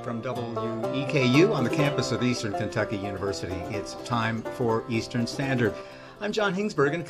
from WEKU on the campus of Eastern Kentucky University. It's time for Eastern Standard. I'm John Hingsberg, and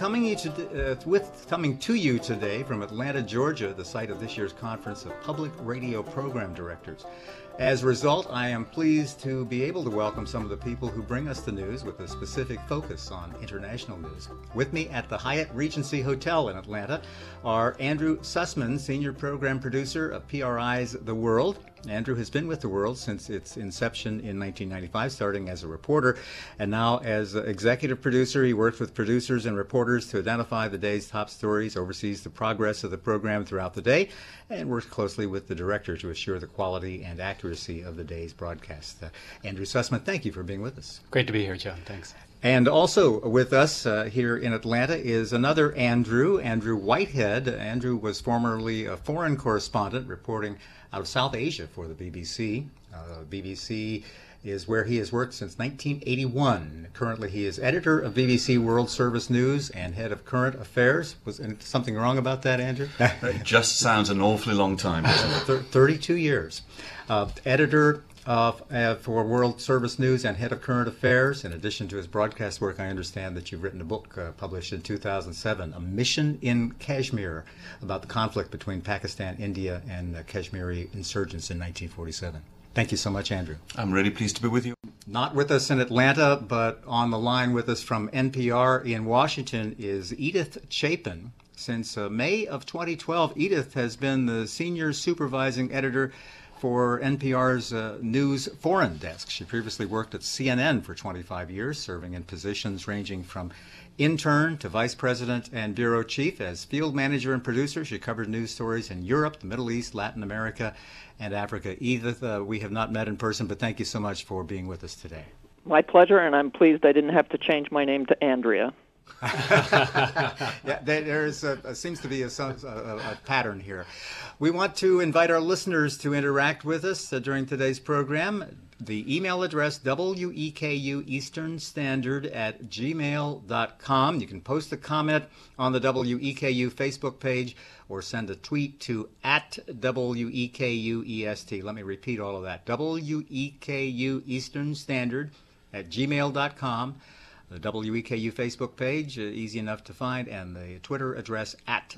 coming to you today from Atlanta, Georgia, the site of this year's Conference of Public Radio Program Directors. As a result, I am pleased to be able to welcome some of the people who bring us the news with a specific focus on international news. With me at the Hyatt Regency Hotel in Atlanta are Andrew Sussman, Senior Program Producer of PRI's The World. Andrew has been with The World since its inception in 1995, starting as a reporter, and now as executive producer. He works with producers and reporters to identify the day's top stories, oversees the progress of the program throughout the day, and works closely with the director to assure the quality and accuracy of the day's broadcast. Andrew Sussman, thank you for being with us. Great to be here, John. Thanks. And also with us here in Atlanta is another Andrew Whitehead. Andrew was formerly a foreign correspondent reporting out of South Asia for the BBC. BBC is where he has worked since 1981. Currently, he is editor of BBC World Service News and head of current affairs. Was something wrong about that, Andrew? It just sounds an awfully long time, doesn't it? 32 years. Editor for World Service News and head of current affairs. In addition to his broadcast work, I understand that you've written a book published in 2007, A Mission in Kashmir, about the conflict between Pakistan, India, and Kashmiri insurgents in 1947. Thank you so much, Andrew. I'm really pleased to be with you. Not with us in Atlanta, but on the line with us from NPR in Washington is Edith Chapin. Since May of 2012, Edith has been the senior supervising editor for NPR's News Foreign Desk. She previously worked at CNN for 25 years, serving in positions ranging from intern to vice president and bureau chief. As field manager and producer, she covered news stories in Europe, the Middle East, Latin America, and Africa. Edith, we have not met in person, but thank you so much for being with us today. My pleasure, and I'm pleased I didn't have to change my name to Andrea. Yeah, there seems to be a pattern here. We want to invite our listeners to interact with us during today's program. The email address, WEKUEasternStandard@gmail.com. You can post a comment on the WEKU Facebook page or send a tweet to @WEKUEST. Let me repeat all of that. WEKUEasternStandard@gmail.com. The WEKU Facebook page, easy enough to find, and the Twitter address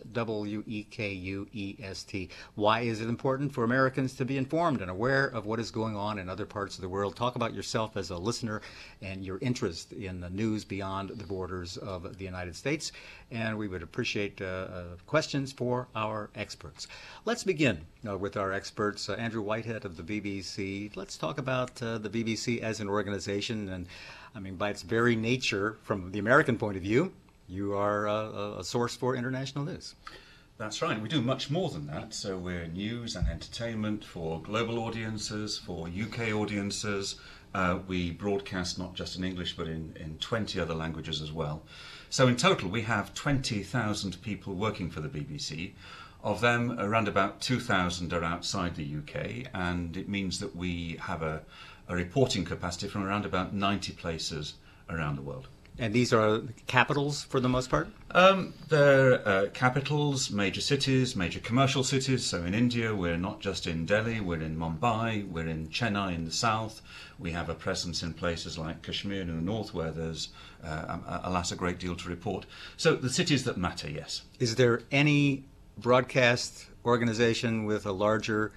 @WEKUEST. Why is it important for Americans to be informed and aware of what is going on in other parts of the world? Talk about yourself as a listener and your interest in the news beyond the borders of the United States. And we would appreciate questions for our experts. Let's begin with our experts. Andrew Whitehead of the BBC. Let's talk about the BBC as an organization. And I mean, by its very nature, from the American point of view, you are a source for international news. That's right. We do much more than that. So we're news and entertainment for global audiences, for UK audiences. We broadcast not just in English, but in 20 other languages as well. So in total, we have 20,000 people working for the BBC. Of them, around about 2,000 are outside the UK, and it means that we have a reporting capacity from around about 90 places around the world. And these are capitals for the most part? They're capitals, major cities, major commercial cities. So in India, we're not just in Delhi, we're in Mumbai, we're in Chennai in the south. We have a presence in places like Kashmir in the north, where there's, alas, a great deal to report. So the cities that matter, yes. Is there any broadcast organization with a larger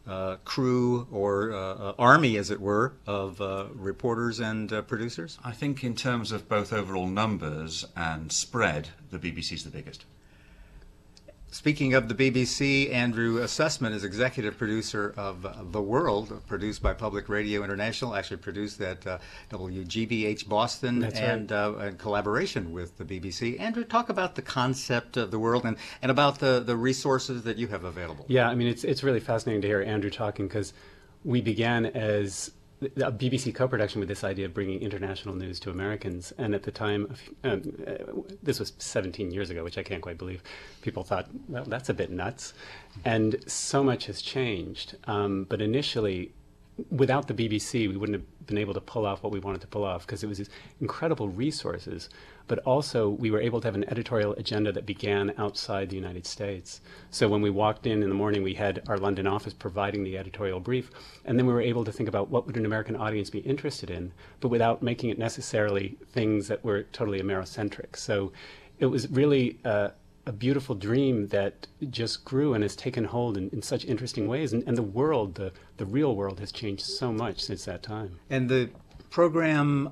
crew or army, as it were, of reporters and producers? I think in terms of both overall numbers and spread, the BBC is the biggest. Speaking of the BBC, Andrew Sussman is executive producer of The World, produced by Public Radio International, actually produced at WGBH Boston. That's and in collaboration with the BBC. Andrew, talk about the concept of The World and about the resources that you have available. Yeah, I mean, it's really fascinating to hear Andrew talking, because we began as a BBC co-production with this idea of bringing international news to Americans. And at the time, this was 17 years ago, which I can't quite believe, people thought, well, that's a bit nuts. And so much has changed. But initially, without the BBC, we wouldn't have been able to pull off what we wanted to pull off, because it was these incredible resources, but also we were able to have an editorial agenda that began outside the United States. So when we walked in the morning, we had our London office providing the editorial brief, and then we were able to think about what would an American audience be interested in, but without making it necessarily things that were totally Amerocentric. So it was really a beautiful dream that just grew and has taken hold in such interesting ways. And the world, the real world, has changed so much since that time. And the program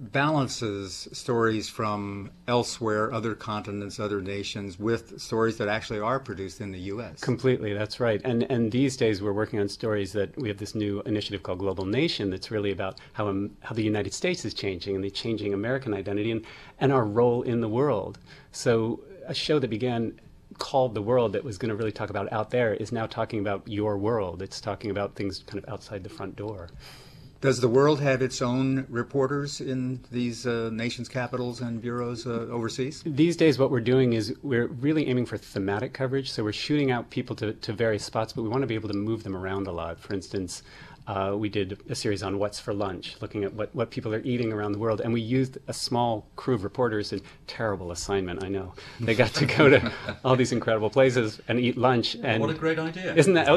balances stories from elsewhere, other continents, other nations, with stories that actually are produced in the U.S. Completely, that's right. And these days we're working on stories that we have this new initiative called Global Nation that's really about how the United States is changing and the changing American identity and our role in the world. So a show that began called The World, that was going to really talk about out there, is now talking about your world. It's talking about things kind of outside the front door. Does The World have its own reporters in these nations' capitals and bureaus overseas? These days what we're doing is we're really aiming for thematic coverage. So we're shooting out people to various spots, but we want to be able to move them around a lot. For instance, we did a series on what's for lunch, looking at what people are eating around the world. And we used a small crew of reporters, and terrible assignment, I know. They got to go to all these incredible places and eat lunch. And what a great idea. Isn't that? Oh,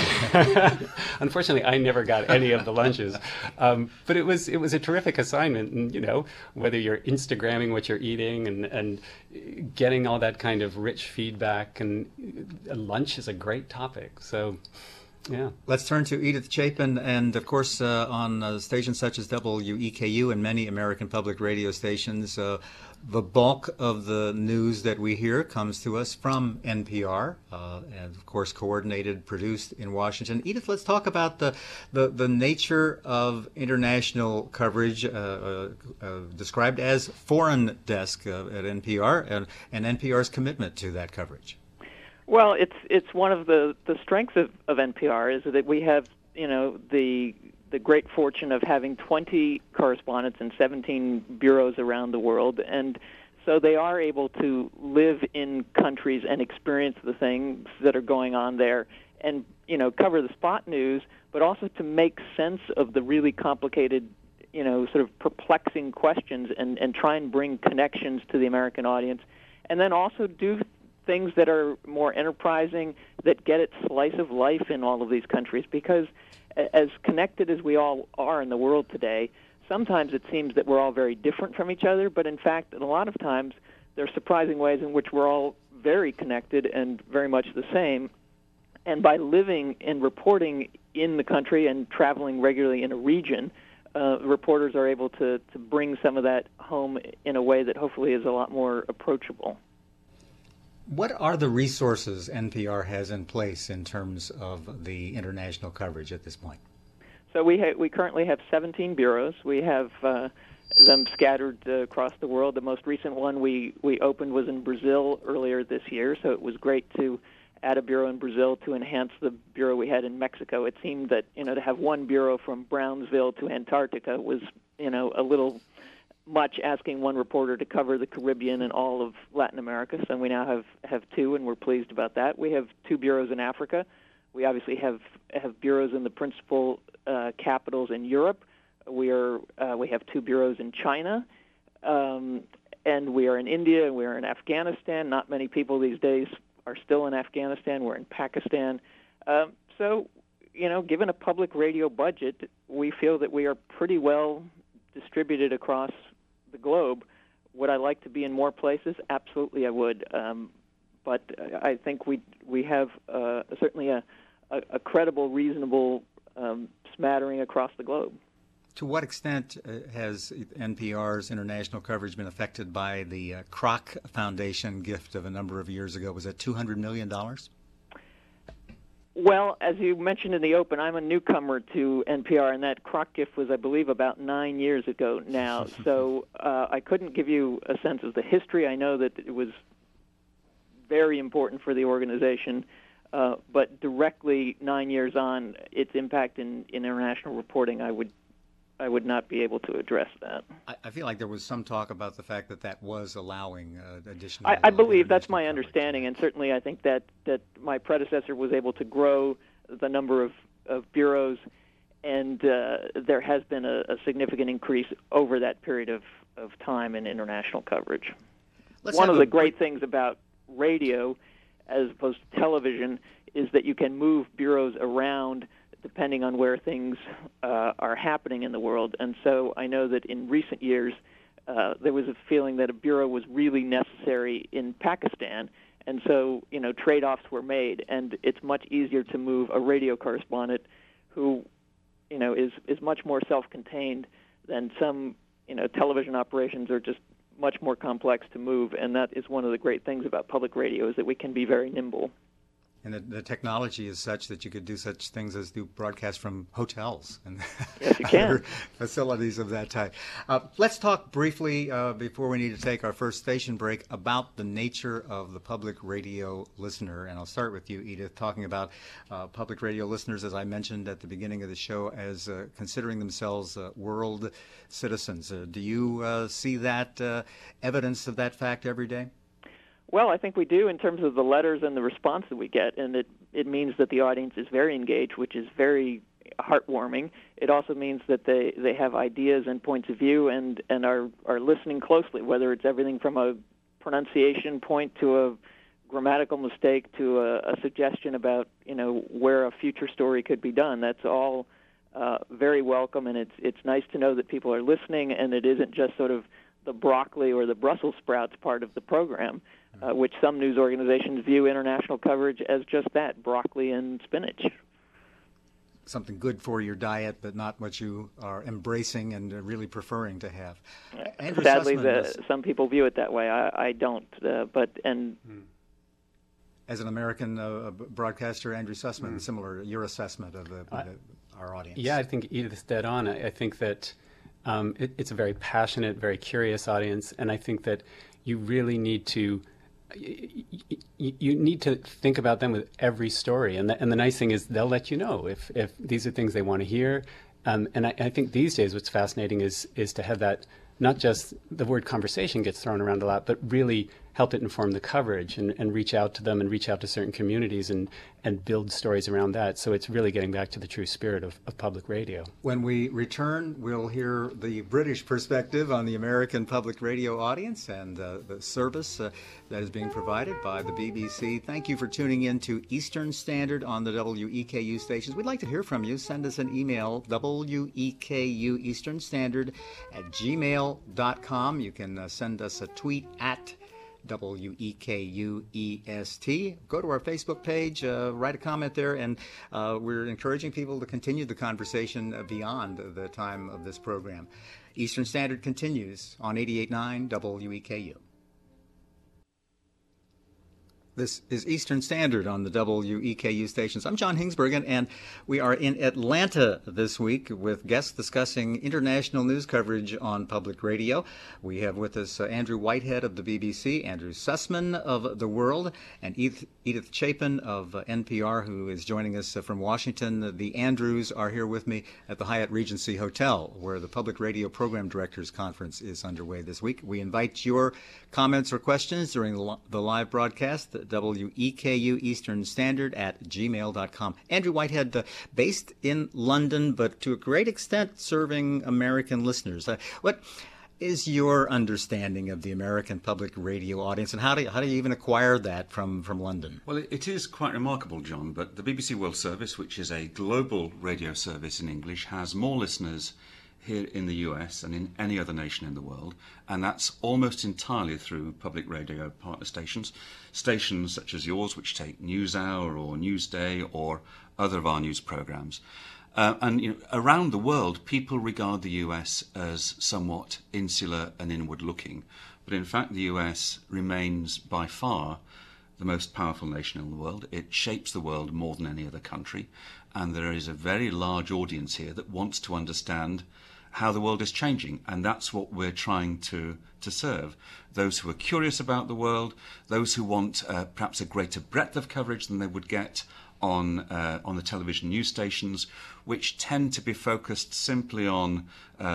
yeah. Unfortunately, I never got any of the lunches. But it was a terrific assignment. And, you know, whether you're Instagramming what you're eating and getting all that kind of rich feedback, and lunch is a great topic. So... yeah. Let's turn to Edith Chapin, and of course on stations such as WEKU and many American public radio stations, the bulk of the news that we hear comes to us from NPR, and of course coordinated, produced in Washington. Edith, let's talk about the nature of international coverage, described as foreign desk at NPR, and NPR's commitment to that coverage. Well, it's one of the strengths of NPR is that we have, you know, the great fortune of having 20 correspondents in 17 bureaus around the world, and so they are able to live in countries and experience the things that are going on there, and, you know, cover the spot news, but also to make sense of the really complicated, you know, sort of perplexing questions, and try and bring connections to the American audience, and then also do things that are more enterprising, that get its slice of life in all of these countries, because as connected as we all are in the world today, sometimes it seems that we're all very different from each other, but in fact, a lot of times, there are surprising ways in which we're all very connected and very much the same. And by living and reporting in the country and traveling regularly in a region, reporters are able to bring some of that home in a way that hopefully is a lot more approachable. What are the resources NPR has in place in terms of the international coverage at this point? So we currently have 17 bureaus. We have them scattered across the world. The most recent one we opened was in Brazil earlier this year, so it was great to add a bureau in Brazil to enhance the bureau we had in Mexico. It seemed that, you know, to have one bureau from Brownsville to Antarctica was, you know, a little much, asking one reporter to cover the Caribbean and all of Latin America. So we now have two, and we're pleased about that. We have 2 bureaus in Africa. We obviously have bureaus in the principal capitals in Europe. We have 2 bureaus in China, and we are in India, and we are in Afghanistan. Not many people these days are still in Afghanistan. We're in Pakistan. So, you know, given a public radio budget, we feel that we are pretty well distributed across the globe. Would I like to be in more places? Absolutely, I would. But I think we have certainly a credible, reasonable smattering across the globe. To what extent has NPR's international coverage been affected by the Kroc Foundation gift of a number of years ago? Was it $200 million? Well, as you mentioned in the open, I'm a newcomer to NPR, and that Kroc gift was, I believe, about 9 years ago now. So I couldn't give you a sense of the history. I know that it was very important for the organization, but directly 9 years on, its impact in international reporting, I would not be able to address that. I feel like there was some talk about the fact that was allowing additional... I believe that's my understanding, and certainly I think that my predecessor was able to grow the number of bureaus and there has been a significant increase over that period of time in international coverage. One of the great things about radio, as opposed to television, is that you can move bureaus around depending on where things are happening in the world. And so I know that in recent years, there was a feeling that a bureau was really necessary in Pakistan, and so trade-offs were made, and it's much easier to move a radio correspondent who is much more self-contained than some television operations are just much more complex to move, and that is one of the great things about public radio, is that we can be very nimble. And the technology is such that you could do such things as do broadcasts from hotels and yes, you can. facilities of that type. Let's talk briefly, before we need to take our first station break, about the nature of the public radio listener. And I'll start with you, Edith, talking about public radio listeners, as I mentioned at the beginning of the show, as considering themselves world citizens. Do you see that evidence of that fact every day? Well, I think we do in terms of the letters and the response that we get, and it means that the audience is very engaged, which is very heartwarming. It also means that they have ideas and points of view and are listening closely, whether it's everything from a pronunciation point to a grammatical mistake to a suggestion about where a future story could be done. That's all very welcome, and it's nice to know that people are listening, and it isn't just sort of the broccoli or the Brussels sprouts part of the program, which some news organizations view international coverage as just that, broccoli and spinach. Something good for your diet, but not what you are embracing and really preferring to have. Andrew Sadly, Sussman some people view it that way. I don't. As an American broadcaster, Andrew Sussman, similar your assessment of our audience. Yeah, I think Edith's dead on. I think that it's a very passionate, very curious audience, and I think that you really need to think about them with every story. And the nice thing is they'll let you know if these are things they want to hear. And I think these days what's fascinating is to have that, not just the word conversation gets thrown around a lot, but really help it inform the coverage and reach out to them and reach out to certain communities and build stories around that. So it's really getting back to the true spirit of public radio. When we return, we'll hear the British perspective on the American public radio audience and the service that is being provided by the BBC. Thank you for tuning in to Eastern Standard on the WEKU stations. We'd like to hear from you. Send us an email, WEKU Eastern Standard @gmail.com. You can send us a tweet at WEKUEST. Go to our Facebook page, write a comment there, and we're encouraging people to continue the conversation beyond the time of this program. Eastern Standard continues on 88.9 WEKU. This is Eastern Standard on the WEKU stations. I'm John Hingsbergen, and we are in Atlanta this week with guests discussing international news coverage on public radio. We have with us Andrew Whitehead of the BBC, Andrew Sussman of The World, and Edith Chapin of NPR, who is joining us from Washington. The Andrews are here with me at the Hyatt Regency Hotel, where the Public Radio Program Directors Conference is underway this week. We invite your comments or questions during the live broadcast at WEKU Eastern Standard @gmail.com. Andrew Whitehead, based in London, but to a great extent serving American listeners. What is your understanding of the American public radio audience, and how do you even acquire that from London? Well, it is quite remarkable, John, but the BBC World Service, which is a global radio service in English, has more listeners here in the US than in any other nation in the world, and that's almost entirely through public radio partner stations such as yours, which take NewsHour or Newsday or other of our news programs. And around the world, people regard the US as somewhat insular and inward-looking, but in fact the US remains by far the most powerful nation in the world. It shapes the world more than any other country, and there is a very large audience here that wants to understand how the world is changing, and that's what we're trying to serve. Those who are curious about the world, those who want perhaps a greater breadth of coverage than they would get on the television news stations, which tend to be focused simply on the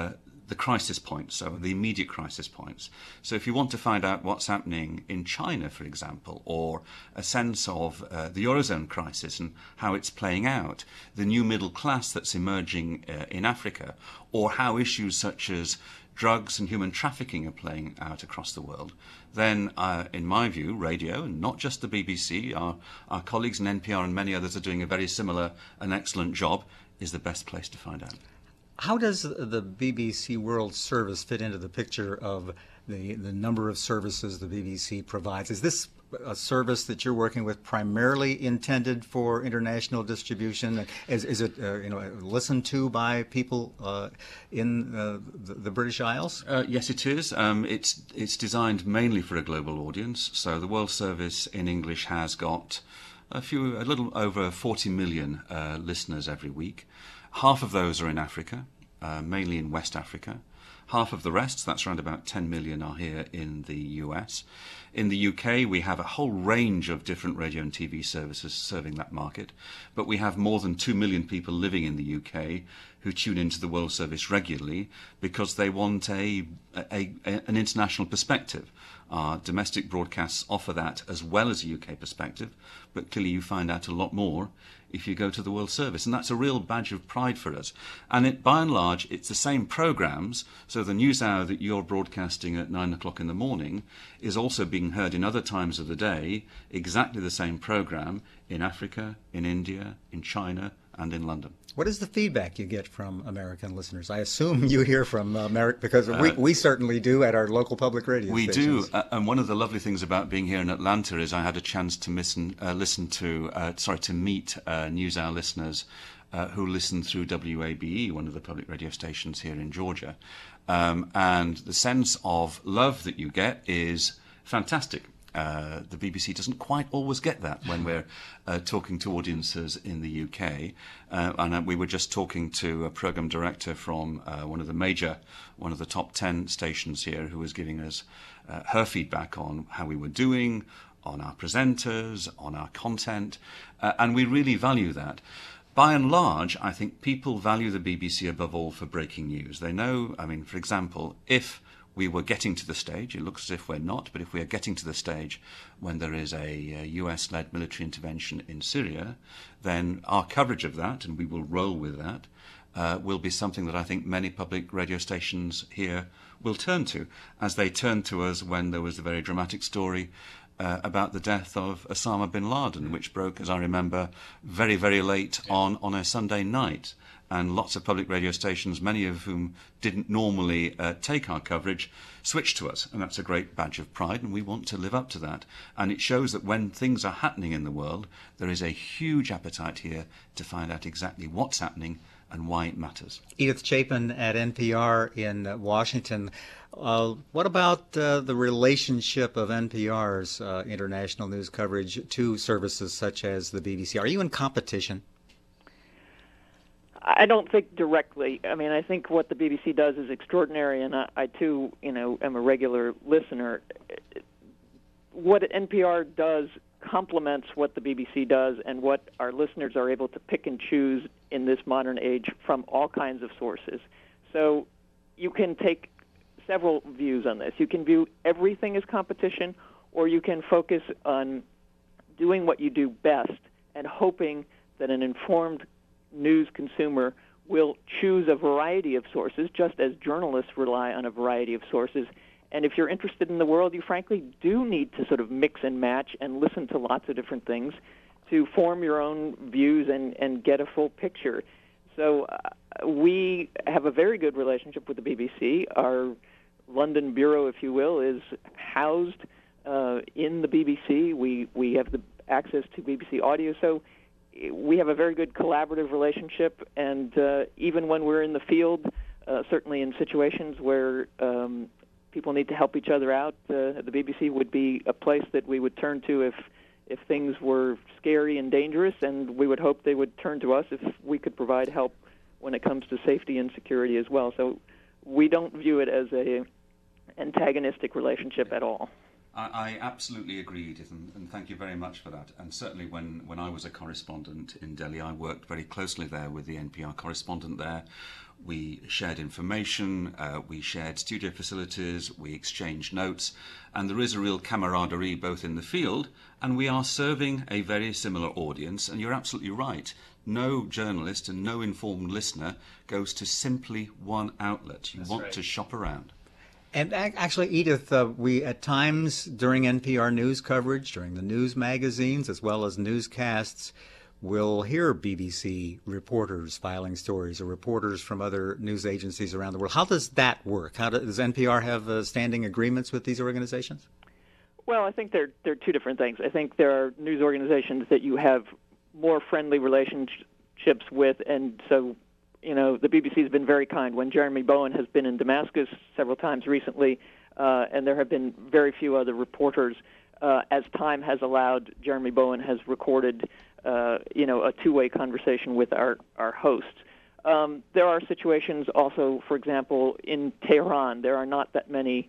the crisis points, so the immediate crisis points. So if you want to find out what's happening in China, for example, or a sense of the Eurozone crisis and how it's playing out, the new middle class that's emerging in Africa, or how issues such as drugs and human trafficking are playing out across the world, then, in my view, radio, and not just the BBC, our colleagues in NPR and many others are doing a very similar and excellent job, is the best place to find out. How does the BBC World Service fit into the picture of the number of services the BBC provides? Is this a service that you're working with primarily intended for international distribution? Is it listened to by people in the British Isles? Yes, it is. It's designed mainly for a global audience. So the World Service in English has got a little over 40 million listeners every week. Half of those are in Africa, mainly in West Africa. Half of the rest, that's around about 10 million, are here in the US. In the UK, we have a whole range of different radio and TV services serving that market, but we have more than 2 million people living in the UK who tune into the World Service regularly because they want an international perspective. Our domestic broadcasts offer that as well as a UK perspective, but clearly you find out a lot more if you go to the World Service, and that's a real badge of pride for us. And by and large, it's the same programs, so the news hour that you're broadcasting at 9 o'clock in the morning is also being heard in other times of the day, exactly the same program in Africa, in India, in China, and in London. What is the feedback you get from American listeners? I assume you hear from America, because we certainly do at our local public radio stations. We do, and one of the lovely things about being here in Atlanta is I had a chance to meet NewsHour listeners who listen through WABE, one of the public radio stations here in Georgia, and the sense of love that you get is fantastic. The BBC doesn't quite always get that when we're talking to audiences in the UK. And we were just talking to a programme director from one of the top 10 stations here, who was giving us her feedback on how we were doing, on our presenters, on our content, and we really value that. By and large, I think people value the BBC above all for breaking news. They know, for example, if we were getting to the stage, it looks as if we're not, but if we are getting to the stage when there is a US-led military intervention in Syria, then our coverage of that, and we will roll with that, will be something that I think many public radio stations here will turn to, as they turned to us when there was a very dramatic story about the death of Osama bin Laden, which broke, as I remember, very, very late on a Sunday night. And lots of public radio stations, many of whom didn't normally take our coverage, switched to us. And that's a great badge of pride, and we want to live up to that. And it shows that when things are happening in the world, there is a huge appetite here to find out exactly what's happening and why it matters. Edith Chapin at NPR in Washington. What about the relationship of NPR's international news coverage to services such as the BBC? Are you in competition? I don't think directly. I think what the BBC does is extraordinary, and I too, am a regular listener. What NPR does complements what the BBC does, and what our listeners are able to pick and choose in this modern age from all kinds of sources. So you can take several views on this. You can view everything as competition, or you can focus on doing what you do best and hoping that an informed news consumer will choose a variety of sources, just as journalists rely on a variety of sources. And if you're interested in the world, you frankly do need to sort of mix and match and listen to lots of different things to form your own views and get a full picture. So we have a very good relationship with the BBC. Our London bureau, if you will, is housed in the BBC. We have the access to BBC audio, so we have a very good collaborative relationship, and even when we're in the field, certainly in situations where people need to help each other out, the BBC would be a place that we would turn to if things were scary and dangerous, and we would hope they would turn to us if we could provide help when it comes to safety and security as well. So we don't view it as an antagonistic relationship at all. I absolutely agree, Edith, and thank you very much for that. And certainly when I was a correspondent in Delhi, I worked very closely there with the NPR correspondent there. We shared information, we shared studio facilities, we exchanged notes, and there is a real camaraderie both in the field, and we are serving a very similar audience. And you're absolutely right. No journalist and no informed listener goes to simply one outlet. You want to shop around. And actually, Edith, we at times during NPR news coverage, during the news magazines, as well as newscasts, will hear BBC reporters filing stories or reporters from other news agencies around the world. How does that work? Does NPR have standing agreements with these organizations? Well, I think there are two different things. I think there are news organizations that you have more friendly relationships with, and so the BBC has been very kind. When Jeremy Bowen has been in Damascus several times recently, and there have been very few other reporters, as time has allowed, Jeremy Bowen has recorded, a two-way conversation with our hosts. There are situations also, for example, in Tehran, there are not that many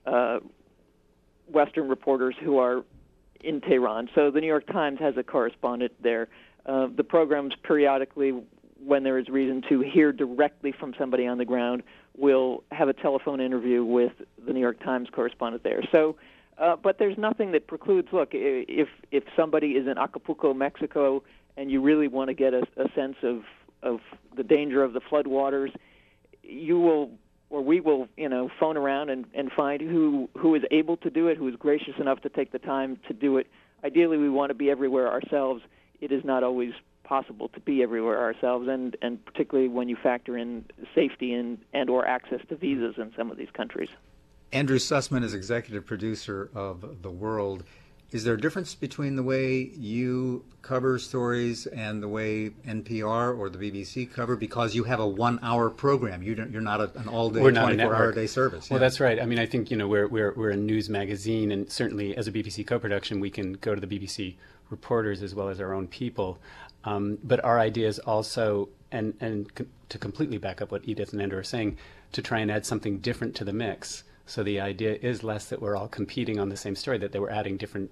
Western reporters who are in Tehran. So the New York Times has a correspondent there. The programs periodically, when there is reason to hear directly from somebody on the ground, will have a telephone interview with the New York Times correspondent there. So, but there's nothing that precludes, look, if somebody is in Acapulco, Mexico, and you really want to get a sense of the danger of the floodwaters, you will, or we will, phone around and find who is able to do it, who is gracious enough to take the time to do it. Ideally, we want to be everywhere ourselves. It is not always possible to be everywhere ourselves, and particularly when you factor in safety and or access to visas in some of these countries. Andrew Sussman is executive producer of The World. Is there a difference between the way you cover stories and the way NPR or the BBC cover, because you have a 1-hour program? You're not an all-day, 24-hour-a-day service. Well, that's right. I mean, I think we're a news magazine, and certainly as a BBC co-production, we can go to the BBC reporters as well as our own people. But our idea is also, and to completely back up what Edith and Andrew are saying, to try and add something different to the mix. So the idea is less that we're all competing on the same story, that they were adding different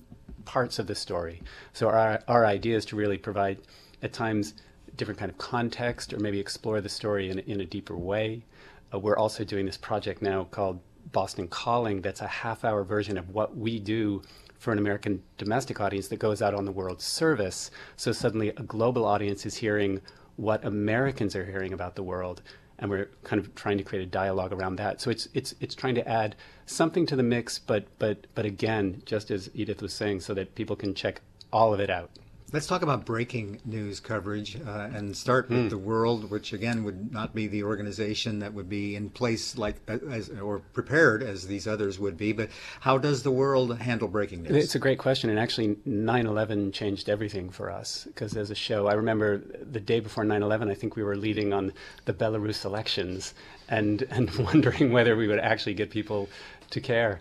parts of the story. So our idea is to really provide, at times, different kind of context, or maybe explore the story in a deeper way. We're also doing this project now called Boston Calling, that's a half-hour version of what we do for an American domestic audience that goes out on the world service. So suddenly a global audience is hearing what Americans are hearing about the world, and we're kind of trying to create a dialogue around that. So it's trying to add something to the mix, but again, just as Edith was saying, so that people can check all of it out. Let's talk about breaking news coverage and start with The World, which again would not be the organization that would be in place or prepared as these others would be. But how does The World handle breaking news? It's a great question, and actually 9/11 changed everything for us, because as a show, I remember the day before 9/11, I think we were leading on the Belarus elections and wondering whether we would actually get people to care.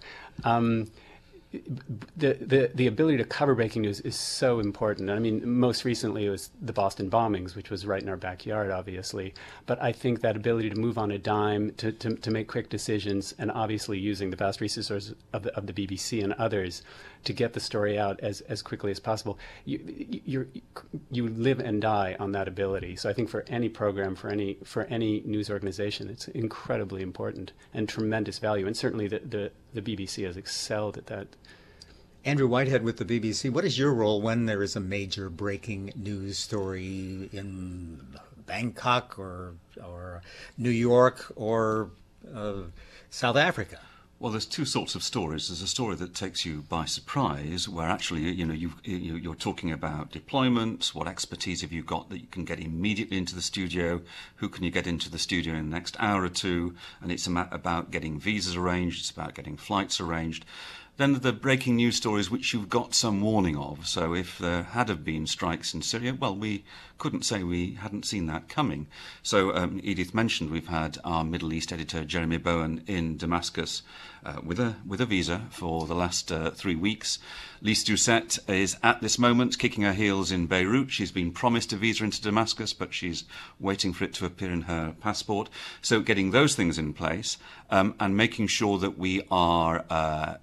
The ability to cover breaking news is so important. I mean, most recently it was the Boston bombings, which was right in our backyard, obviously. But I think that ability to move on a dime, to make quick decisions, and obviously using the vast resources of the BBC and others to get the story out as quickly as possible, you live and die on that ability. So I think for any program, for any news organization, it's incredibly important and tremendous value. And certainly the BBC has excelled at that. Andrew Whitehead with the BBC, what is your role when there is a major breaking news story in Bangkok or New York or South Africa? Well, there's two sorts of stories. There's a story that takes you by surprise, where actually, you're talking about deployment. What expertise have you got that you can get immediately into the studio? Who can you get into the studio in the next hour or two? And it's about getting visas arranged. It's about getting flights arranged. Then the breaking news stories which you've got some warning of. So if there had have been strikes in Syria, well, we couldn't say we hadn't seen that coming. So Edith mentioned we've had our Middle East editor, Jeremy Bowen, in Damascus with a visa for the last 3 weeks. Lise Doucette is at this moment kicking her heels in Beirut. She's been promised a visa into Damascus, but she's waiting for it to appear in her passport. So getting those things in place and making sure that we are adding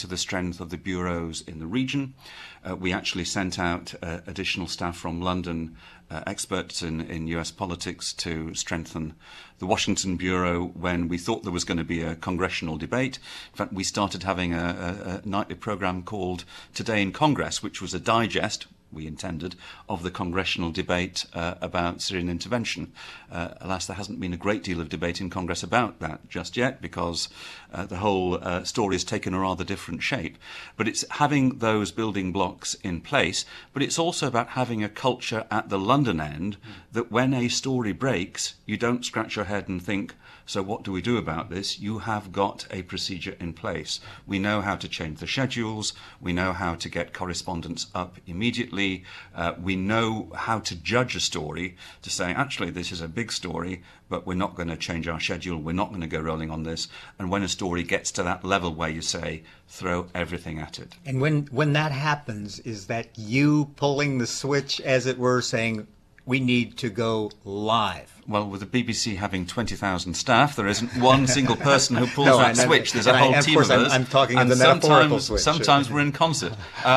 to the strength of the bureaus in the region. We actually sent out additional staff from London, experts in US politics, to strengthen the Washington bureau when we thought there was going to be a congressional debate. In fact, we started having a nightly program called Today in Congress, which was a digest, we intended, of the congressional debate about Syrian intervention. Alas, there hasn't been a great deal of debate in Congress about that just yet, because the whole story has taken a rather different shape. But it's having those building blocks in place, but it's also about having a culture at the London end that when a story breaks, you don't scratch your head and think, so what do we do about this? You have got a procedure in place. We know how to change the schedules. We know how to get correspondence up immediately. We know how to judge a story, to say, actually, this is a big story, but we're not going to change our schedule. We're not going to go rolling on this. And when a story gets to that level where you say, throw everything at it. And when that happens, is that you pulling the switch, as it were, saying, we need to go live? Well, with the BBC having 20,000 staff, there isn't one single person who pulls that switch. There's a whole team of us. I'm talking in the metaphorical switch. Sometimes we're in concert.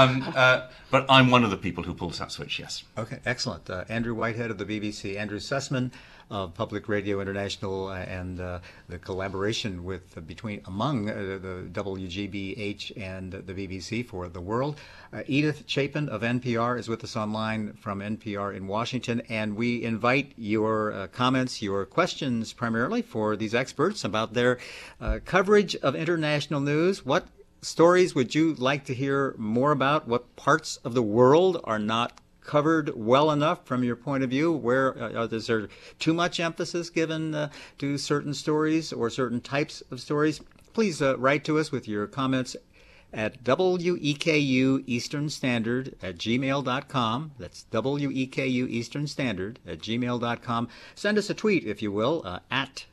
But I'm one of the people who pulls that switch, yes. Okay, excellent. Andrew Whitehead of the BBC, Andrew Sussman of Public Radio International, and the collaboration among the WGBH and the BBC for the world. Edith Chapin of NPR is with us online from NPR in Washington, and we invite your comments, your questions primarily for these experts about their coverage of international news. What stories would you like to hear more about? What parts of the world are not covered well enough from your point of view? Where is there too much emphasis given to certain stories or certain types of stories? Please write to us with your comments at WEKU Eastern Standard at gmail.com. That's WEKU Eastern Standard at gmail.com. Send us a tweet, if you will, at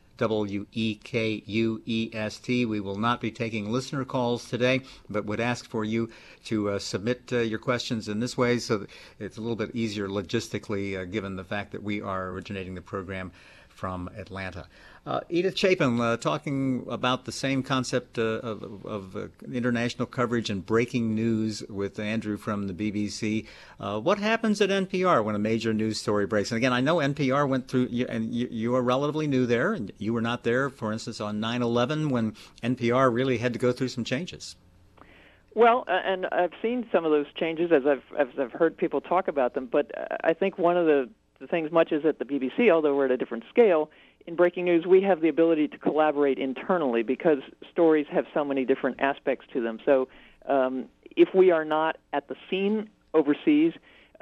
WEKUEST. We will not be taking listener calls today, but would ask for you to submit your questions in this way, so that it's a little bit easier logistically, given the fact that we are originating the program from Atlanta. Edith Chapin, talking about the same concept of international coverage and breaking news with Andrew from the BBC. What happens at NPR when a major news story breaks? And again, I know NPR went through, and you are relatively new there, and you were not there, for instance, on 9/11 when NPR really had to go through some changes. Well, and I've seen some of those changes as I've heard people talk about them, but I think one of the things, much as at the BBC, although we're at a different scale, in breaking news, we have the ability to collaborate internally because stories have so many different aspects to them. So if we are not at the scene overseas,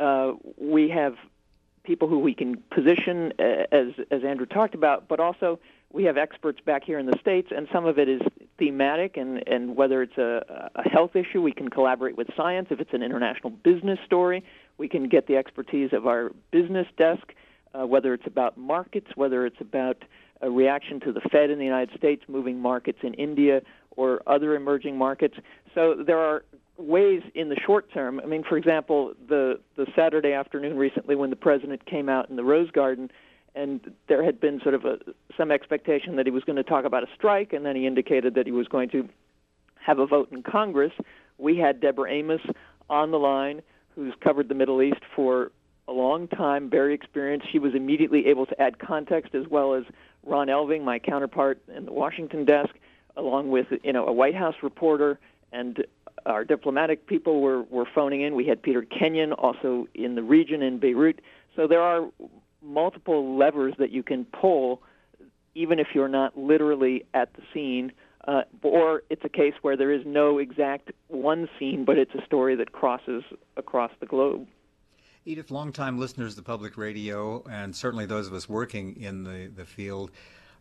we have people who we can position, as Andrew talked about, but also we have experts back here in the States, and some of it is thematic, and whether it's a health issue, we can collaborate with science. If it's an international business story, we can get the expertise of our business desk, whether it's about markets, whether it's about a reaction to the Fed in the United States, moving markets in India or other emerging markets. So there are ways in the short term. I mean, for example, the Saturday afternoon recently when the president came out in the Rose Garden, and there had been sort of some expectation that he was going to talk about a strike, and then he indicated that he was going to have a vote in Congress. We had Deborah Amos on the line, who's covered the Middle East for a long time, very experienced. She was immediately able to add context, as well as Ron Elving, my counterpart in the Washington desk, along with a White House reporter, and our diplomatic people were phoning in. We had Peter Kenyon also in the region in Beirut. So there are multiple levers that you can pull, even if you're not literally at the scene, or it's a case where there is no exact one scene, but it's a story that crosses across the globe. Edith, longtime listeners to public radio, and certainly those of us working in the field,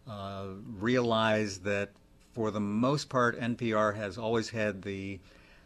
realize that for the most part, NPR has always had the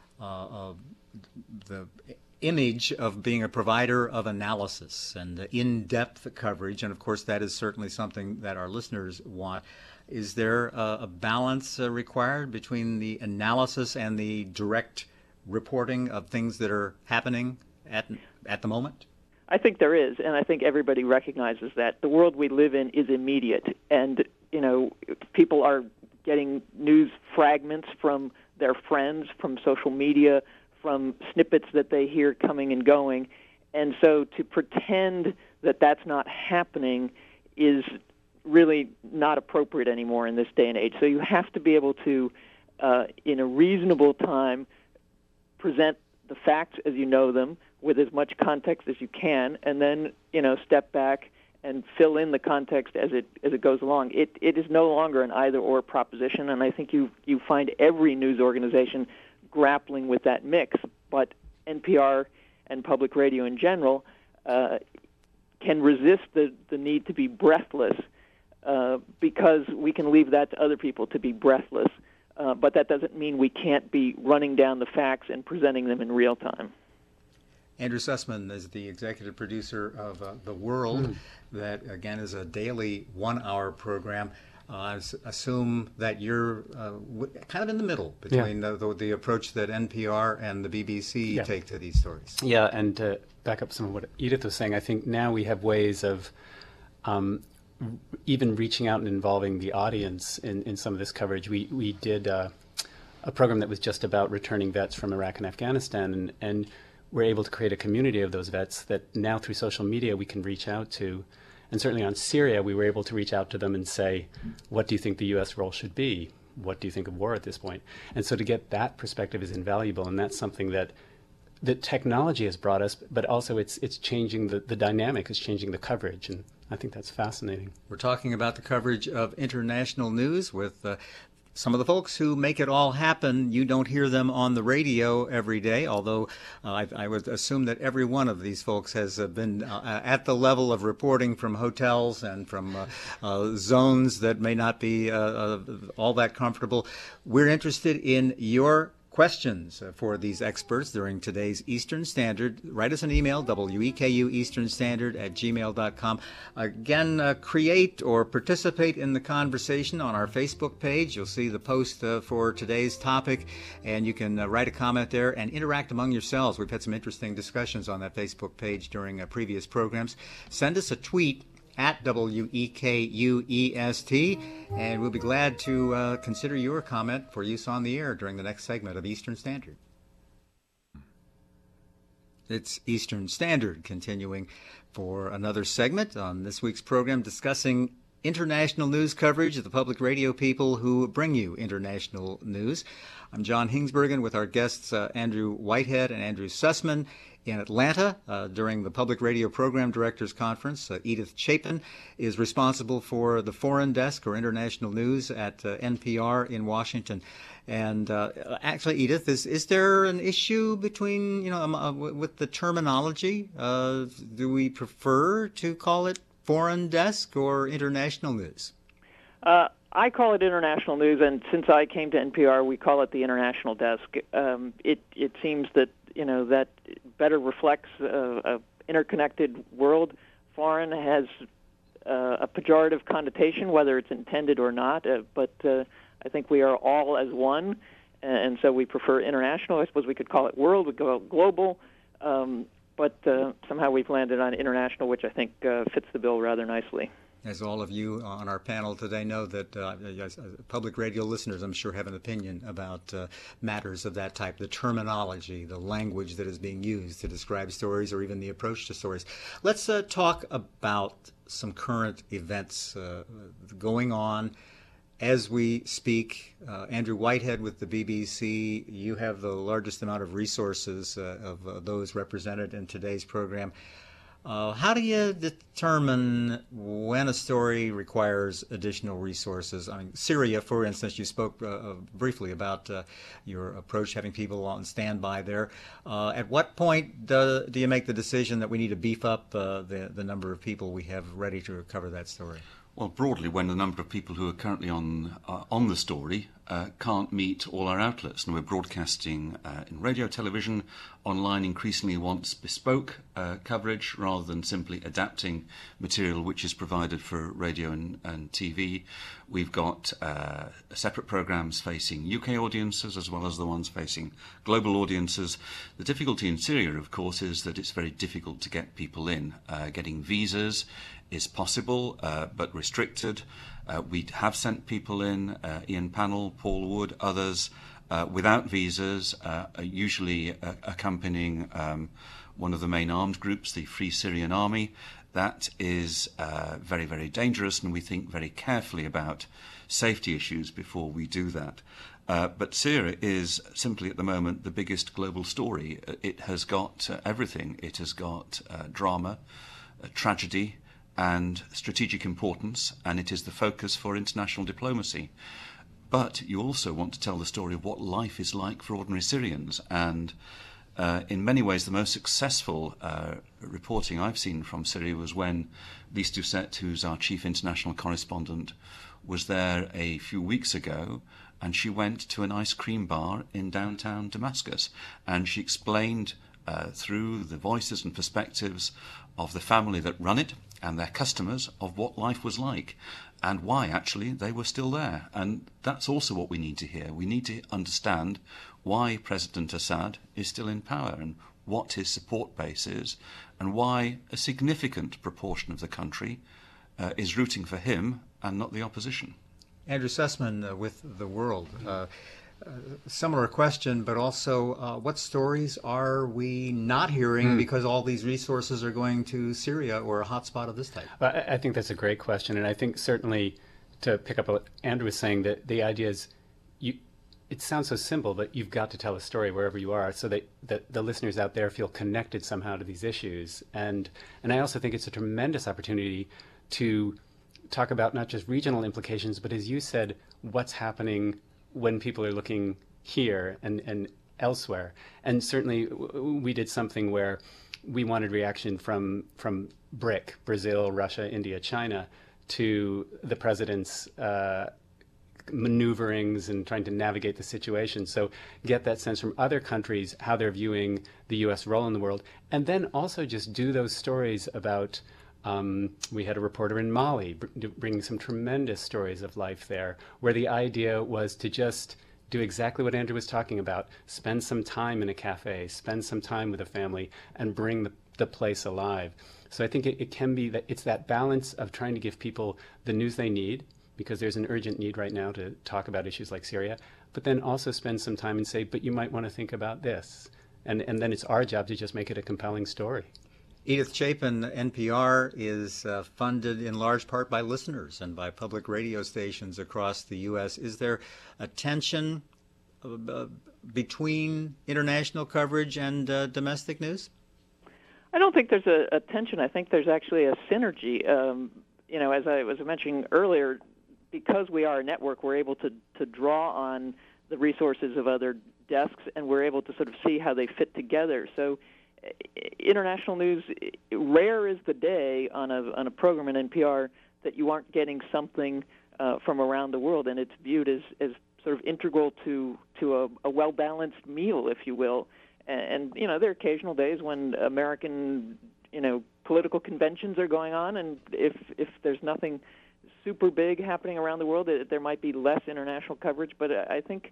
image of being a provider of analysis and in-depth coverage, and of course that is certainly something that our listeners want. Is there a balance required between the analysis and the direct reporting of things that are happening at the moment? I think there is, and I think everybody recognizes that. The world we live in is immediate, and people are getting news fragments from their friends, from social media, from snippets that they hear coming and going. And so to pretend that that's not happening is really not appropriate anymore in this day and age. So you have to be able to, in a reasonable time, present the facts as you know them with as much context as you can, and then, step back and fill in the context as it goes along. It is no longer an either-or proposition, and I think you find every news organization grappling with that mix. But NPR and public radio in general can resist the need to be breathless because we can leave that to other people to be breathless. But that doesn't mean we can't be running down the facts and presenting them in real time. Andrew Sussman is the executive producer of The World, that, again, is a daily 1-hour program. I assume that you're kind of in the middle between the approach that NPR and the BBC take to these stories. Yeah, and to back up some of what Edith was saying, I think now we have ways of even reaching out and involving the audience in some of this coverage. We did a program that was just about returning vets from Iraq and Afghanistan, and we're able to create a community of those vets that now through social media we can reach out to. And certainly on Syria, we were able to reach out to them and say, what do you think the U.S. role should be? What do you think of war at this point? And so to get that perspective is invaluable, and that's something that technology has brought us, but also it's changing the dynamic, it's changing the coverage, and I think that's fascinating. We're talking about the coverage of international news with some of the folks who make it all happen. You don't hear them on the radio every day, although I would assume that every one of these folks has been at the level of reporting from hotels and from zones that may not be all that comfortable. We're interested in your questions for these experts during today's Eastern Standard. Write us an email, wekueasternstandard@gmail.com. Again, create or participate in the conversation on our Facebook page. You'll see the post for today's topic, and you can write a comment there and interact among yourselves. We've had some interesting discussions on that Facebook page during previous programs. Send us a tweet at WEKUEST, and we'll be glad to consider your comment for use on the air during the next segment of Eastern Standard. It's Eastern Standard, continuing for another segment on this week's program, discussing international news coverage of the public radio people who bring you international news. I'm John Hingsbergen with our guests Andrew Whitehead and Andrew Sussman in Atlanta during the Public Radio Program Directors Conference. Edith Chapin is responsible for the Foreign Desk or International News at NPR in Washington. And actually, Edith, is there an issue between, with the terminology? Do we prefer to call it Foreign Desk or International News? I call it international news, and since I came to NPR, we call it the International Desk. It seems that that better reflects a interconnected world. Foreign has a pejorative connotation, whether it's intended or not, but I think we are all as one, and so we prefer international. I suppose we could call it world, we could call it global, but somehow we've landed on international, which I think fits the bill rather nicely. As all of you on our panel today know, that public radio listeners, I'm sure, have an opinion about matters of that type, the terminology, the language that is being used to describe stories or even the approach to stories. Let's talk about some current events going on as we speak. Andrew Whitehead with the BBC, you have the largest amount of resources of those represented in today's program. How do you determine when a story requires additional resources? I mean, Syria, for instance, you spoke briefly about your approach, having people on standby there. At what point do you make the decision that we need to beef up the number of people we have ready to cover that story? Well, broadly, when the number of people who are currently on the story can't meet all our outlets, and we're broadcasting in radio, television, online, increasingly wants bespoke coverage rather than simply adapting material which is provided for radio and TV. We've got separate programs facing UK audiences as well as the ones facing global audiences. The difficulty in Syria, of course, is that it's very difficult to get people in. Getting visas is possible, but restricted. We have sent people in, Ian Pannell, Paul Wood, others, without visas, usually accompanying one of the main armed groups, the Free Syrian Army. That is very, very dangerous, and we think very carefully about safety issues before we do that. But Syria is simply at the moment the biggest global story. It has got everything. It has got drama, tragedy, and strategic importance, and it is the focus for international diplomacy. But you also want to tell the story of what life is like for ordinary Syrians, and in many ways the most successful reporting I've seen from Syria was when Lise Doucet, who's our chief international correspondent, was there a few weeks ago, and she went to an ice cream bar in downtown Damascus, and she explained through the voices and perspectives of the family that run it and their customers of what life was like and why actually they were still there. And that's also what we need to hear. We need to understand why President Assad is still in power and what his support base is and why a significant proportion of the country is rooting for him and not the opposition. Andrew Sussman with The World. Similar question, but also what stories are we not hearing because all these resources are going to Syria or a hotspot of this type? Well, I think that's a great question, and I think certainly to pick up what Andrew was saying, that the idea is it sounds so simple, but you've got to tell a story wherever you are so that the listeners out there feel connected somehow to these issues. And I also think it's a tremendous opportunity to talk about not just regional implications, but as you said, what's happening when people are looking here and elsewhere. And certainly we did something where we wanted reaction from BRIC, Brazil, Russia, India, China, to the president's maneuverings and trying to navigate the situation. So get that sense from other countries, how they're viewing the U.S. role in the world. And then also just do those stories about, we had a reporter in Mali bringing some tremendous stories of life there, where the idea was to just do exactly what Andrew was talking about, spend some time in a cafe, spend some time with a family, and bring the place alive. So I think it can be that it's that balance of trying to give people the news they need, because there's an urgent need right now to talk about issues like Syria, but then also spend some time and say, but you might want to think about this. And then it's our job to just make it a compelling story. Edith Chapin, NPR is funded in large part by listeners and by public radio stations across the U.S. Is there a tension between international coverage and domestic news? I don't think there's a tension. I think there's actually a synergy. As I was mentioning earlier, because we are a network, we're able to draw on the resources of other desks, and we're able to sort of see how they fit together. So international news, rare is the day on a program in NPR that you aren't getting something from around the world, and it's viewed as sort of integral to a well-balanced meal, if you will. And there are occasional days when American, political conventions are going on, and if there's nothing super big happening around the world, there might be less international coverage. But I think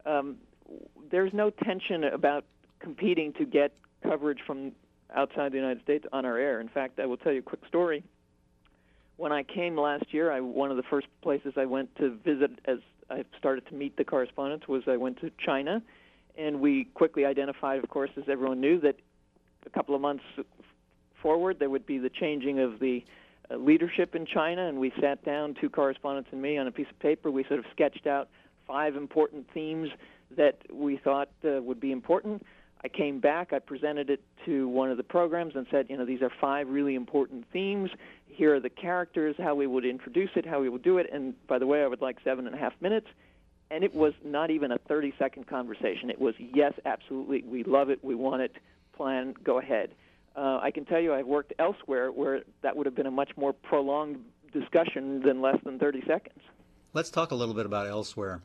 there's no tension about competing to get coverage from outside the United States on our air. In fact, I will tell you a quick story. When I came last year, one of the first places I went to visit as I started to meet the correspondents was I went to China, and we quickly identified, of course, as everyone knew, that a couple of months forward there would be the changing of the leadership in China, and we sat down, two correspondents and me, on a piece of paper. We sort of sketched out 5 important themes that we thought would be important. I came back, I presented it to one of the programs and said, these are 5 really important themes. Here are the characters, how we would introduce it, how we would do it. And by the way, I would like 7.5 minutes. And it was not even a 30-second conversation. It was, yes, absolutely, we love it, we want it, plan, go ahead. I can tell you I've worked elsewhere where that would have been a much more prolonged discussion than less than 30 seconds. Let's talk a little bit about elsewhere.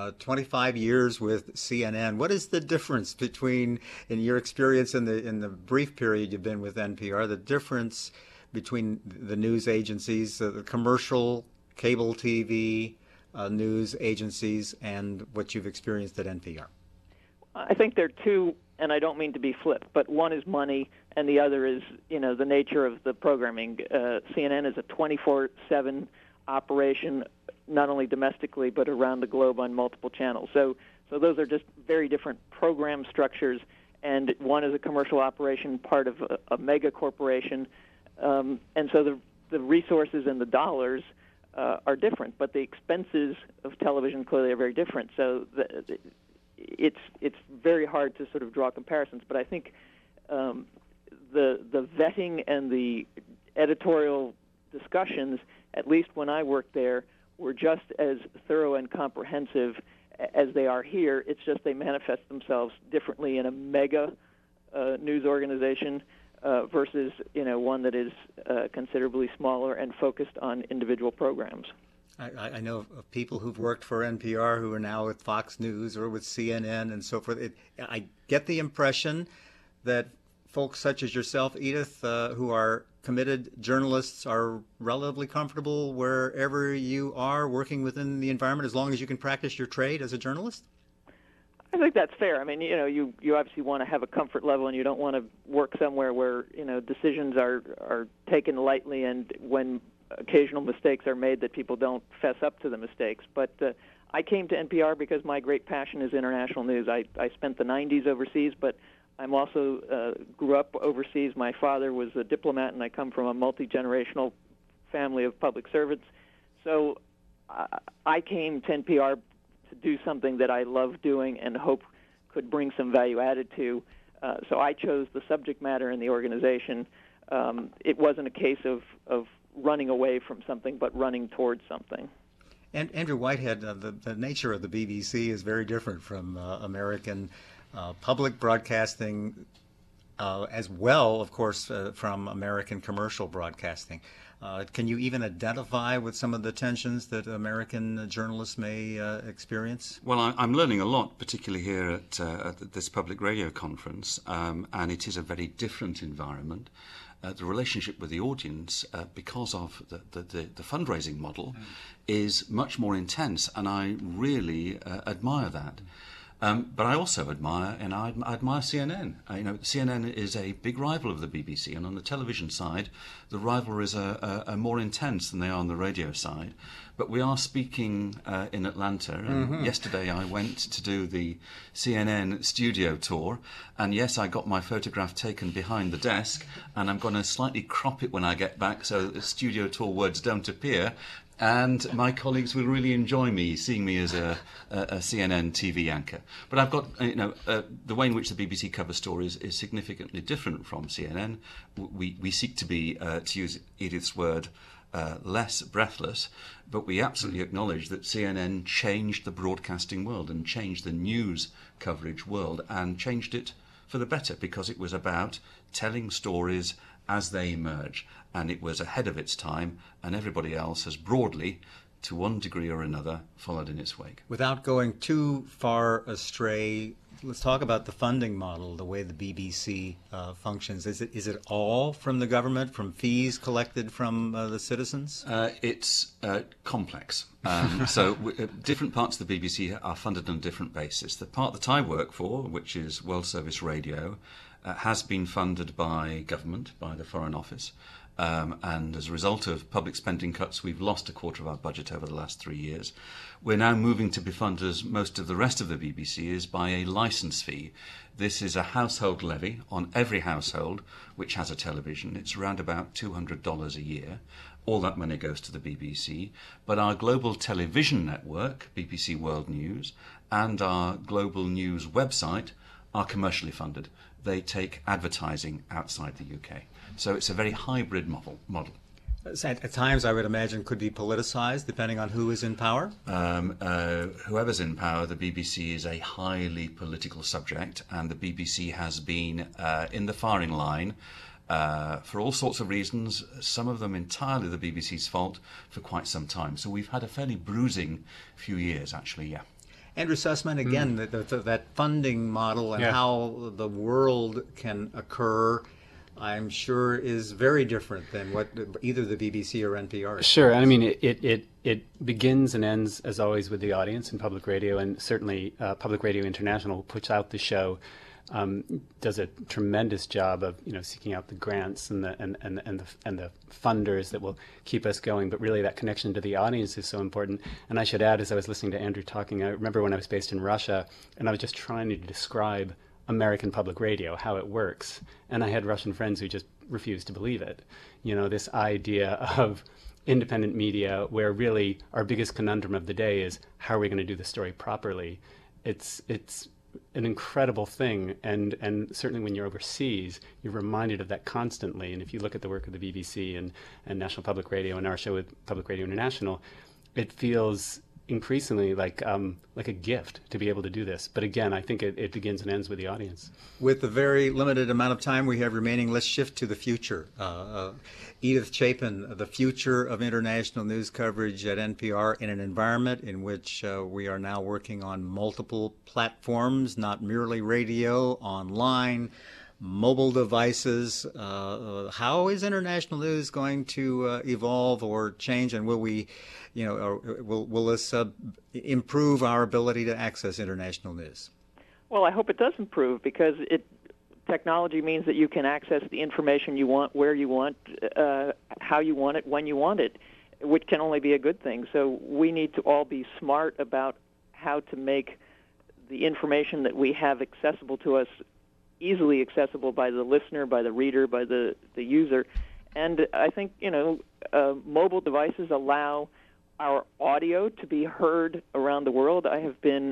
25 years with CNN. What is the difference between, in your experience in the brief period you've been with NPR, the difference between the news agencies, the commercial, cable TV, news agencies, and what you've experienced at NPR? I think there are two, and I don't mean to be flip, but one is money, and the other is, the nature of the programming. CNN is a 24/7 operation, not only domestically but around the globe on multiple channels. So So those are just very different program structures, and one is a commercial operation, part of a mega corporation, and so the resources and the dollars are different, but the expenses of television clearly are very different. So it's very hard to sort of draw comparisons. But I think the vetting and the editorial discussions, at least when I worked there, were just as thorough and comprehensive as they are here. It's just they manifest themselves differently in a mega news organization versus one that is considerably smaller and focused on individual programs. I know of people who've worked for NPR who are now with Fox News or with CNN and so forth. I get the impression that folks such as yourself, Edith, who are committed journalists, are relatively comfortable wherever you are working within the environment, as long as you can practice your trade as a journalist? I think that's fair. I mean, you obviously want to have a comfort level, and you don't want to work somewhere where decisions are taken lightly, and when occasional mistakes are made, that people don't fess up to the mistakes. But I came to NPR because my great passion is international news. I spent the 90s overseas, but I'm also grew up overseas. My father was a diplomat, and I come from a multi-generational family of public servants. So I came to NPR to do something that I love doing and hope could bring some value added to. So I chose the subject matter in the organization. It wasn't a case of running away from something, but running towards something. And Andrew Whitehead, the nature of the BBC is very different from American public broadcasting, as well, of course, from American commercial broadcasting. Can you even identify with some of the tensions that American journalists may experience? Well, I'm learning a lot, particularly here at this public radio conference, and it is a very different environment. The relationship with the audience, because of the fundraising model, is much more intense, and I really admire that. But I also admire CNN. CNN is a big rival of the BBC, and on the television side, the rivalries are more intense than they are on the radio side. But we are speaking in Atlanta, and yesterday I went to do the CNN studio tour, and yes, I got my photograph taken behind the desk, and I'm going to slightly crop it when I get back so that the studio tour words don't appear. And my colleagues will really enjoy seeing me as a CNN TV anchor. But I've got, the way in which the BBC covers stories is significantly different from CNN. We seek to be, to use Edith's word, less breathless, but we absolutely acknowledge that CNN changed the broadcasting world and changed the news coverage world and changed it for the better, because it was about telling stories as they emerge, and it was ahead of its time, and everybody else has broadly, to one degree or another, followed in its wake. Without going too far astray, let's talk about the funding model, the way the BBC functions. Is it all from the government, from fees collected from the citizens? It's complex. So different parts of the BBC are funded on a different basis. The part that I work for, which is World Service Radio, has been funded by government, by the Foreign Office. And as a result of public spending cuts, we've lost a quarter of our budget over the last 3 years. We're now moving to be funded, as most of the rest of the BBC is, by a licence fee. This is a household levy on every household which has a television. It's around about $200 a year. All that money goes to the BBC. But our global television network, BBC World News, and our global news website are commercially funded. They take advertising outside the UK. So it's a very hybrid model. At times, I would imagine, could be politicized, depending on who is in power? Whoever's in power, the BBC is a highly political subject, and the BBC has been in the firing line for all sorts of reasons, some of them entirely the BBC's fault, for quite some time. So we've had a fairly bruising few years, actually, yeah. Andrew Sussman, again, that funding model and how the world can occur, I'm sure, is very different than what either the BBC or NPR is. Sure. I mean, it begins and ends, as always, with the audience in public radio, and certainly Public Radio International puts out the show does a tremendous job of seeking out the grants and the funders that will keep us going. But really, that connection to the audience is so important. And I should add, as I was listening to Andrew talking, I remember when I was based in Russia, and I was just trying to describe American public radio, how it works, and I had Russian friends who just refused to believe it. This idea of independent media, where really our biggest conundrum of the day is how are we going to do the story properly. It's an incredible thing, and certainly when you're overseas, you're reminded of that constantly. And if you look at the work of the BBC and National Public Radio and our show with Public Radio International, it feels increasingly like a gift to be able to do this. But again, I think it begins and ends with the audience. With the very limited amount of time we have remaining, let's shift to the future. Edith Chapin, the future of international news coverage at NPR in an environment in which we are now working on multiple platforms, not merely radio, online, mobile devices. How is international news going to evolve or change, and will we, will this improve our ability to access international news? Well, I hope it does improve, because technology means that you can access the information you want, where you want, how you want it, when you want it, which can only be a good thing. So we need to all be smart about how to make the information that we have accessible to us easily accessible by the listener, by the reader, by the user. And I think, mobile devices allow our audio to be heard around the world. I have been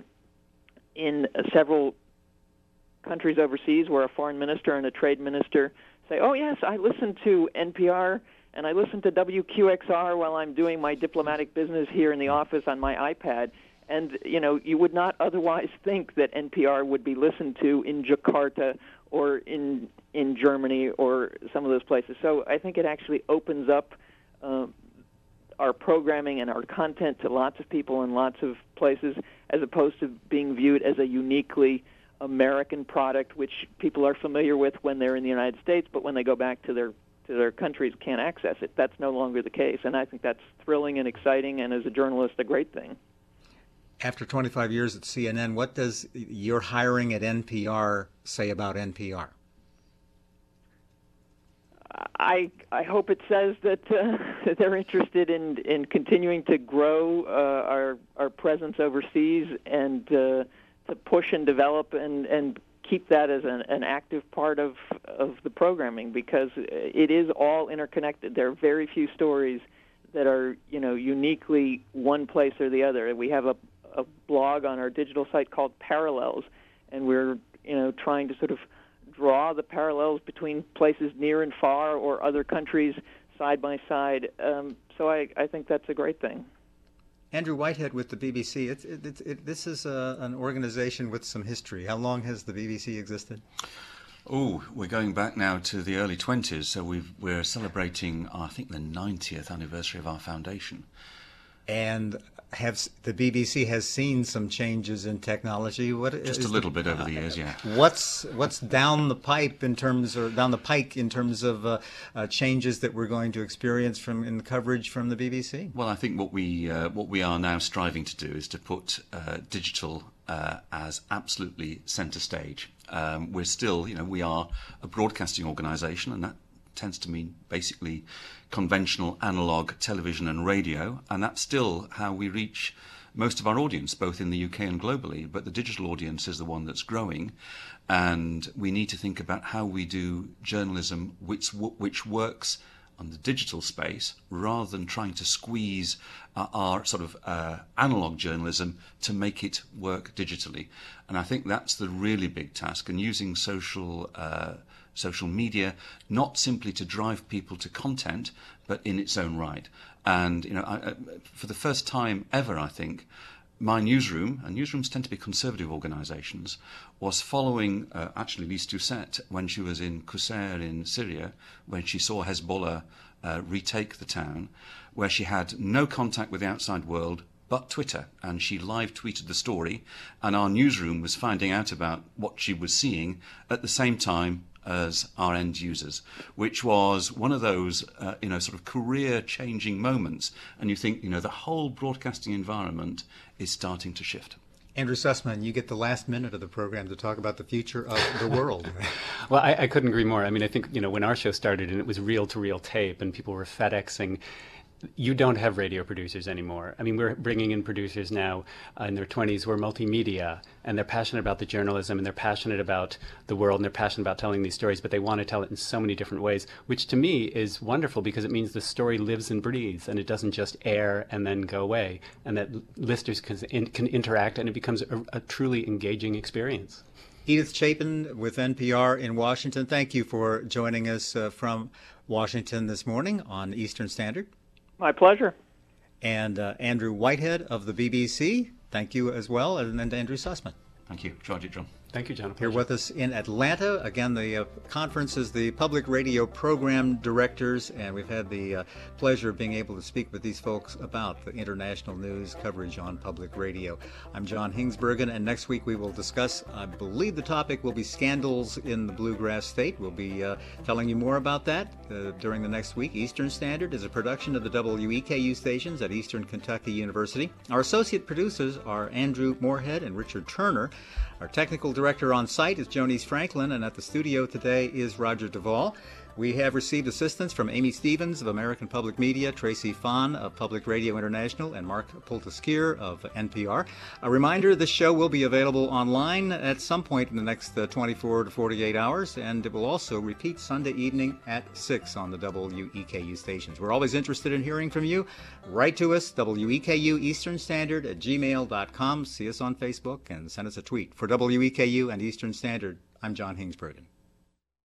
in several countries overseas where a foreign minister and a trade minister say, oh, yes, I listen to NPR and I listen to WQXR while I'm doing my diplomatic business here in the office on my iPad. And, you would not otherwise think that NPR would be listened to in Jakarta or in Germany or some of those places. So I think it actually opens up our programming and our content to lots of people in lots of places, as opposed to being viewed as a uniquely American product, which people are familiar with when they're in the United States, but when they go back to their countries can't access it. That's no longer the case, and I think that's thrilling and exciting, and as a journalist, a great thing. After 25 years at CNN, what does your hiring at NPR say about NPR? I hope it says that they're interested in continuing to grow our presence overseas and to push and develop and keep that as an active part of the programming, because it is all interconnected. There are very few stories that are uniquely one place or the other. We have a blog on our digital site called Parallels, and we're trying to sort of draw the parallels between places near and far or other countries side by side. So I think that's a great thing. Andrew Whitehead with the BBC. This is an organization with some history. How long has the BBC existed? Oh, we're going back now to the early 20s, so we're celebrating, I think, the 90th anniversary of our foundation. And the BBC has seen some changes in technology. Just a little bit over the years, yeah. What's down the pike in terms of changes that we're going to experience in the coverage from the BBC? Well, I think what we are now striving to do is to put digital as absolutely centre stage. We're still, we are a broadcasting organisation, and that tends to mean basically conventional analog television and radio, and that's still how we reach most of our audience, both in the UK and globally. But the digital audience is the one that's growing, and we need to think about how we do journalism which works on the digital space, rather than trying to squeeze our sort of analog journalism to make it work digitally. And I think that's the really big task, and using social media not simply to drive people to content, but in its own right. And for the first time ever, I think, my newsroom, and newsrooms tend to be conservative organisations, was following actually Lise Doucet when she was in Qusair in Syria, when she saw Hezbollah retake the town, where she had no contact with the outside world but Twitter, and she live tweeted the story, and our newsroom was finding out about what she was seeing at the same time as our end users, which was one of those sort of career-changing moments. And you think, the whole broadcasting environment is starting to shift. Andrew Sussman, you get the last minute of the program to talk about the future of the world. Well, I couldn't agree more. I mean, I think, when our show started and it was reel-to-reel tape and people were FedExing, you don't have radio producers anymore. I mean, we're bringing in producers now in their 20s who are multimedia, and they're passionate about the journalism, and they're passionate about the world, and they're passionate about telling these stories, but they want to tell it in so many different ways, which to me is wonderful because it means the story lives and breathes, and it doesn't just air and then go away, and that listeners can interact, and it becomes a truly engaging experience. Edith Chapin with NPR in Washington, thank you for joining us from Washington this morning on Eastern Standard. My pleasure. And Andrew Whitehead of the BBC, thank you as well, and Andrew Sussman. Thank you. Charge it, John. Thank you, John. Here with us in Atlanta. Again, the conference is the Public Radio Program Directors, and we've had the pleasure of being able to speak with these folks about the international news coverage on public radio. I'm John Hingsbergen, and next week we will discuss, I believe the topic will be scandals in the Bluegrass State. We'll be telling you more about that during the next week. Eastern Standard is a production of the WEKU stations at Eastern Kentucky University. Our associate producers are Andrew Moorhead and Richard Turner. Our technical director on site is Jonice Franklin, and at the studio today is Roger Duvall. We have received assistance from Amy Stevens of American Public Media, Tracy Fahn of Public Radio International, and Mark Poltaskier of NPR. A reminder, this show will be available online at some point in the next 24 to 48 hours, and it will also repeat Sunday evening at 6 on the WEKU stations. We're always interested in hearing from you. Write to us, WEKU Eastern Standard at gmail.com. See us on Facebook and send us a tweet. For WEKU and Eastern Standard, I'm John Hingsbergen.